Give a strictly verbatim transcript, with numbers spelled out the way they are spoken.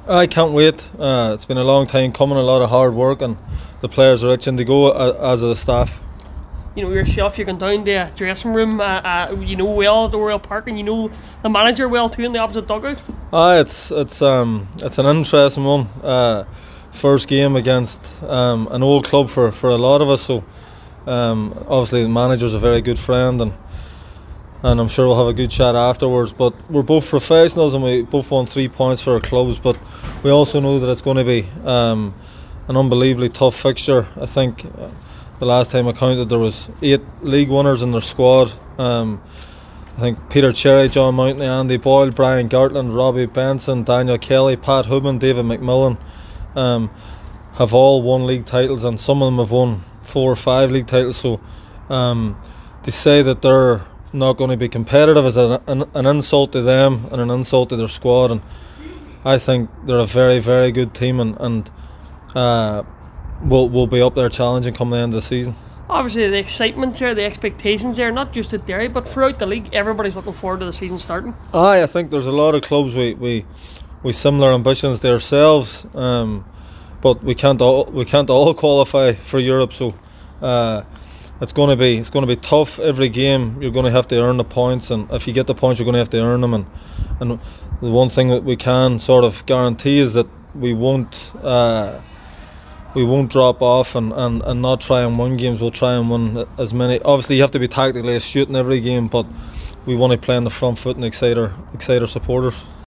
I can't wait. Uh, it's been a long time coming, a lot of hard work, and the players are itching to go, uh, as are the staff. You know yourself, you're going down to a dressing room, uh, uh, you know well at the Royal Park, and you know the manager well too in the opposite dugout. Ah, it's it's um it's an interesting one. Uh, first game against um, an old club for, for a lot of us. So um, obviously the manager's a very good friend, and and I'm sure we'll have a good chat afterwards. But we're both professionals, and we both won three points for our clubs. But we also know that it's going to be um, an unbelievably tough fixture. I think. Uh, The last time I counted, there was eight league winners in their squad. Um, I think Peter Cherry, John Mountney, Andy Boyle, Brian Gartland, Robbie Benson, Daniel Kelly, Pat Hubman, David McMillan um, have all won league titles, and some of them have won four or five league titles. So um, to say that they're not going to be competitive is an, an, an insult to them and an insult to their squad. And I think they're a very, very good team, and, and uh, We'll, we'll be up there challenging come the end of the season. Obviously the excitement's there, the expectations there, not just at Derry but throughout the league. Everybody's looking forward to the season starting. Aye, I think there's a lot of clubs we we, we similar ambitions to ourselves, um, but we can't all we can't all qualify for Europe. So uh, it's going to be it's going to be tough. Every game you're going to have to earn the points, and if you get the points, you're going to have to earn them. And and the one thing that we can sort of guarantee is that we won't. Uh, We won't drop off and, and, and not try and win games. We'll try and win as many. Obviously, you have to be tactically astute in every game, but we want to play on the front foot and excite our, excite our supporters.